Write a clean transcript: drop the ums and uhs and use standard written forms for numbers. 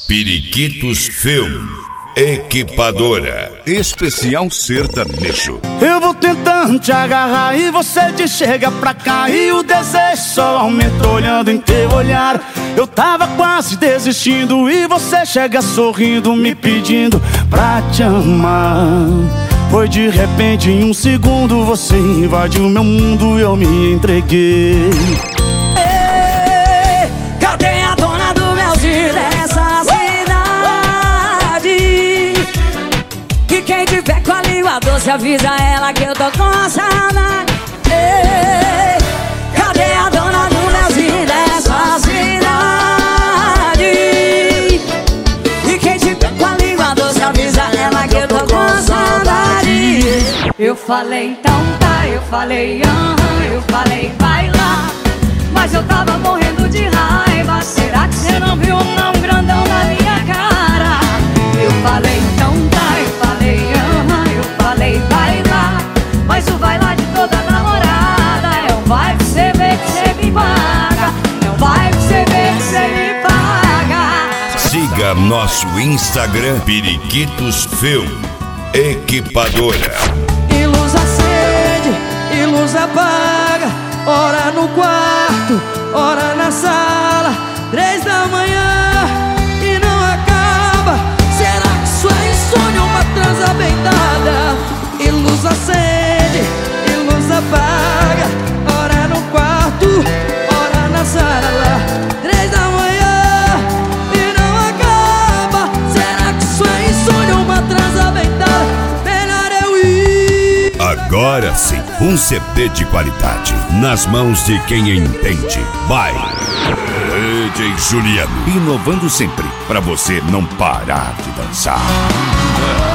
Periquitos Film, Equipadora, especial sertanejo. Eu vou tentando te agarrar e você te chega pra cá, e o desejo só aumenta olhando em teu olhar. Eu tava quase desistindo e você chega sorrindo, me pedindo pra te amar. Foi de repente, em um segundo, você invadiu meu mundo e eu me entreguei. Ei, cadê a dona do melzinho dessa cidade? Que quem tiver com a língua doce avisa ela que eu tô com saudade. Ei, cadê a dona do melzinho dessa cidade? E quem tiver com a língua doce avisa ela que eu tô com saudade. Eu falei então tá, eu falei eu falei vai lá, mas eu tava morrendo de raiva. Será que você não viu não grandão na minha cara? Eu falei então tá, eu falei eu falei vai lá, mas o vai lá de toda namorada é um vai que você vê que você me paga, é um vai que você vê que você me paga. Siga nosso Instagram, Periquitos Film, Equipadora. E luz acende, e luz apaga, ora no quarto, ora na sala, 3 da manhã e não acaba. Será que isso é insônia ou uma transa bem dada? E luz acende, e luz apaga, ora no quarto, ora na sala, 3 da manhã e não acaba. Será que isso é insônia ou uma transa bem dada? Melhor eu ir. Agora sim, um CD de qualidade nas mãos de quem entende. Vai, DJ Juliano, inovando sempre pra você não parar de dançar.